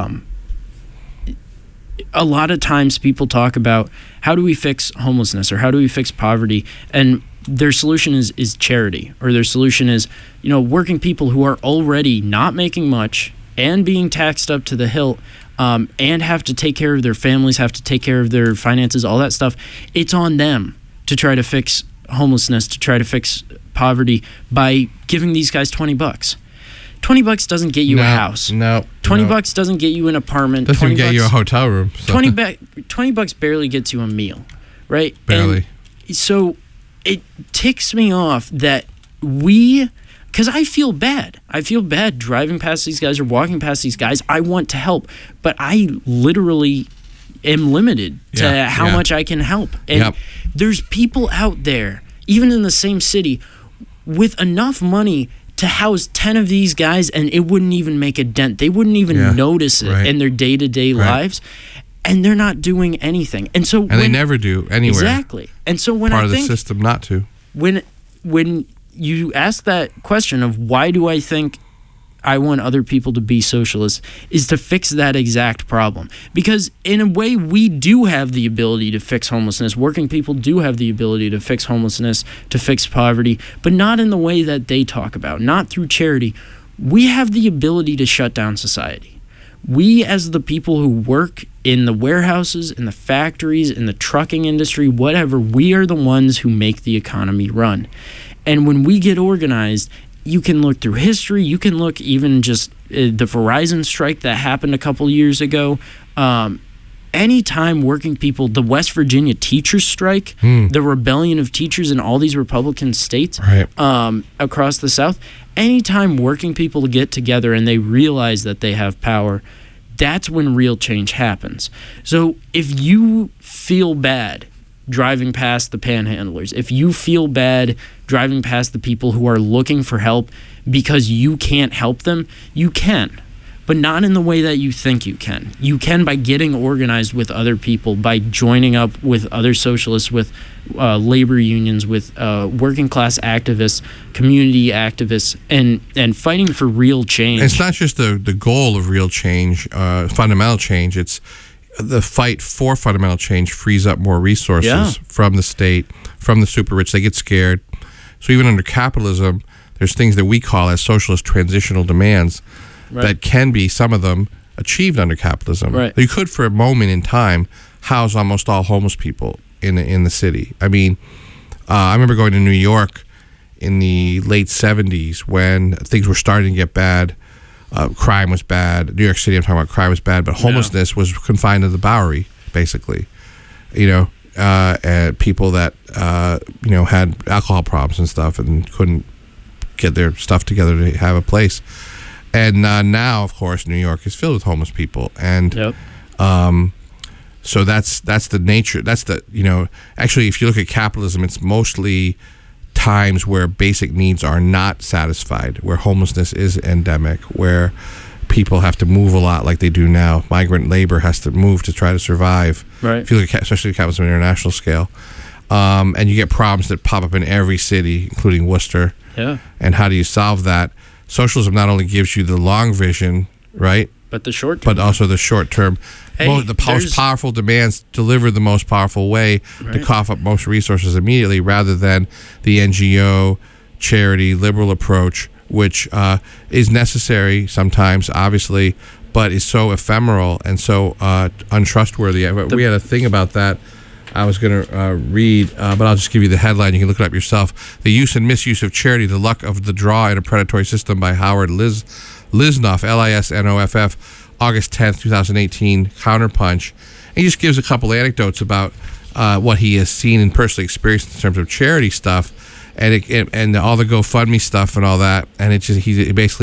a lot of times people talk about how do we fix homelessness or how do we fix poverty, and their solution is charity, or their solution is, working people who are already not making much and being taxed up to the hilt, and have to take care of their families, have to take care of their finances, all that stuff. It's on them to try to fix homelessness, to try to fix poverty by giving these guys $20. $20 doesn't get you a house. No. $20 doesn't get you an apartment. Doesn't get you a hotel room. So. $20 barely gets you a meal, right? Barely. And so it ticks me off that because I feel bad. I feel bad driving past these guys or walking past these guys. I want to help, but I literally am limited to how much I can help. And there's people out there, even in the same city, with enough money to house 10 of these guys, and it wouldn't even make a dent. They wouldn't even notice it in their day-to-day lives, and they're not doing anything. And they never do anywhere. Exactly. And so when part of the system not to. When you ask that question of why do I think I want other people to be socialists, is to fix that exact problem. Because in a way, we do have the ability to fix homelessness. Working people do have the ability to fix homelessness, to fix poverty, but not in the way that they talk about, not through charity. We have the ability to shut down society. We, as the people who work in the warehouses, in the factories, in the trucking industry, whatever, we are the ones who make the economy run. And when we get organized, you can look through history. You can look even just the Verizon strike that happened a couple years ago. Anytime working people, the West Virginia teachers strike, the rebellion of teachers in all these Republican states across the South, anytime working people get together and they realize that they have power, that's when real change happens. So if you feel bad driving past the panhandlers, if you feel bad driving past the people who are looking for help because you can't help them, you can, but not in the way that you think you can. You can by getting organized with other people, by joining up with other socialists, with labor unions, with working class activists, community activists, and fighting for real change. It's not just the goal of real change, fundamental change. It's the fight for fundamental change frees up more resources from the state, from the super rich. They get scared. So even under capitalism, there's things that we call as socialist transitional demands that can be, some of them, achieved under capitalism. You could, for a moment in time, house almost all homeless people in the city. I mean, I remember going to New York in the late 70s when things were starting to get bad. Crime was bad. New York City, I'm talking about, crime was bad, but homelessness was confined to the Bowery, basically. And people that had alcohol problems and stuff and couldn't get their stuff together to have a place. And now, of course, New York is filled with homeless people, and so that's the nature. That's the actually, if you look at capitalism, it's mostly times where basic needs are not satisfied, where homelessness is endemic, where people have to move a lot like they do now. Migrant labor has to move to try to survive. Right. If you look at especially capitalism on an international scale, and you get problems that pop up in every city, including Worcester. Yeah. And how do you solve that? Socialism not only gives you the long vision, right? But the short term. But also the short term. The most powerful demands deliver the most powerful way to cough up most resources immediately, rather than the NGO, charity, liberal approach, which is necessary sometimes, obviously, but is so ephemeral and so untrustworthy. We had a thing about that I was going to read, but I'll just give you the headline. You can look it up yourself. The Use and Misuse of Charity, the Luck of the Draw in a Predatory System by Howard Lisnoff, Lisnoff, August 10th, 2018, Counterpunch. And he just gives a couple anecdotes about what he has seen and personally experienced in terms of charity stuff, and all the GoFundMe stuff and all that. And it just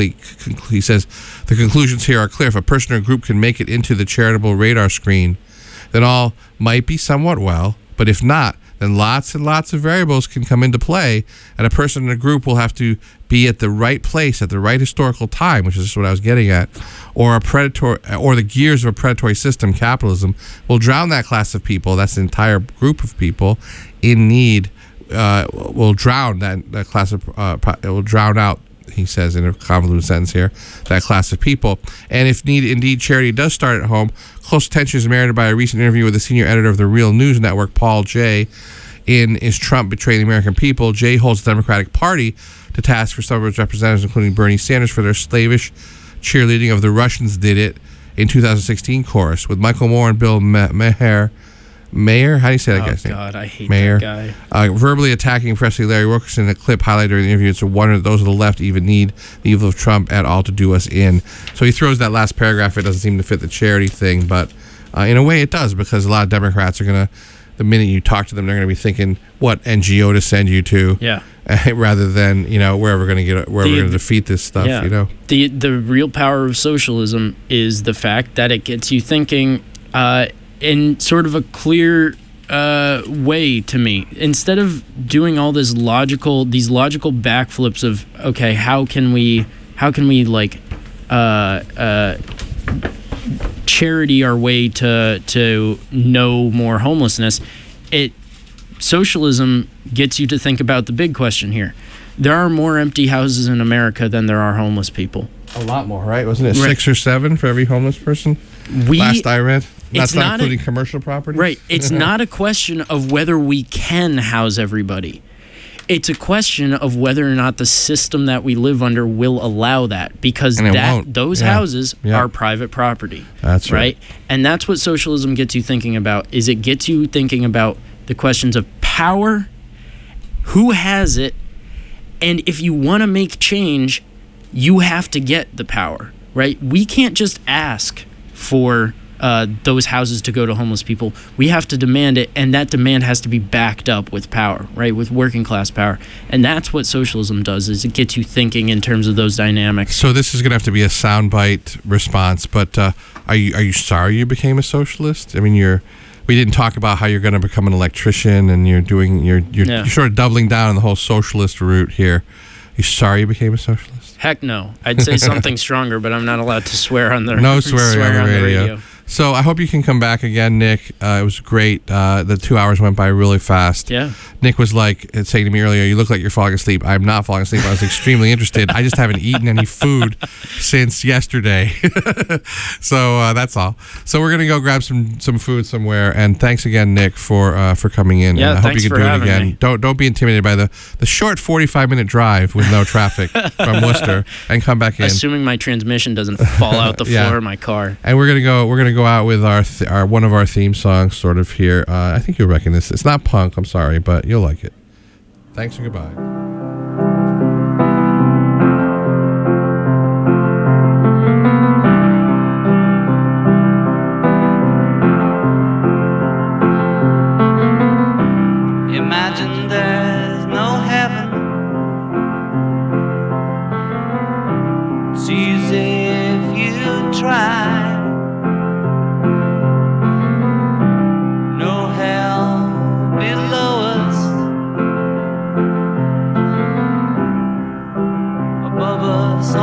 he says the conclusions here are clear. If a person or group can make it into the charitable radar screen, then all might be somewhat well. But if not, then lots and lots of variables can come into play, and a person in a group will have to be at the right place at the right historical time, which is just what I was getting at, or the gears of a predatory system, capitalism, will drown that class of people. That's the entire group of people in need. Will drown that class of. It will drown out, he says in a convoluted sentence here, that class of people. And if indeed charity does start at home, close attention is merited by a recent interview with the senior editor of the Real News Network, Paul Jay, in Is Trump Betraying the American People? Jay holds the Democratic Party to task for some of its representatives, including Bernie Sanders, for their slavish cheerleading of the Russians did it in 2016 chorus, with Michael Moore and Bill Maher, how do you say that guy's name? Oh, God, I hate Mayer, that guy. Verbally attacking Presley Larry Wilkerson in a clip highlighted during the interview. It's a wonder that those of the left even need the evil of Trump at all to do us in. So he throws that last paragraph. It doesn't seem to fit the charity thing, but in a way it does, because a lot of Democrats are going to, the minute you talk to them, they're going to be thinking what NGO to send you to, rather than where we're going to defeat this stuff. The real power of socialism is the fact that it gets you thinking in sort of a clear way to me. Instead of doing all these logical backflips of, okay, how can we like charity our way to no more homelessness, socialism gets you to think about the big question here. There are more empty houses in America than there are homeless people. A lot more, right? Wasn't it 6 or 7 for every homeless person? Last I read. That's not including commercial property? Right. It's not a question of whether we can house everybody. It's a question of whether or not the system that we live under will allow that, because those houses are private property. That's right. And that's what socialism gets you thinking about, is it gets you thinking about the questions of power, who has it, and if you want to make change, you have to get the power, right? We can't just ask for those houses to go to homeless people. We have to demand it, and that demand has to be backed up with power, right? With working class power. And that's what socialism does, is it gets you thinking in terms of those dynamics. So this is going to have to be a soundbite response, but are you sorry you became a socialist? I mean, we didn't talk about how you're going to become an electrician, and you're sort of doubling down on the whole socialist route here. You sorry you became a socialist? Heck no. I'd say something stronger, but I'm not allowed to swear on the No swearing on the radio. So I hope you can come back again, Nick. It was great. The 2 hours went by really fast. Yeah. Nick was saying to me earlier, you look like you're falling asleep. I'm not falling asleep. I was extremely interested. I just haven't eaten any food since yesterday. So that's all. So we're going to go grab some food somewhere. And thanks again, Nick, for coming in. Yeah, and I hope thanks you can for do it having again. me. Don't be intimidated by the short 45-minute drive with no traffic from Worcester, and come back in. Assuming my transmission doesn't fall out the floor of my car. And we're gonna go go out with our one of our theme songs, sort of here. I think you'll recognize this. It's not punk. I'm sorry, but you'll like it. Thanks and goodbye. Imagine there's no heaven. It's easy if you try.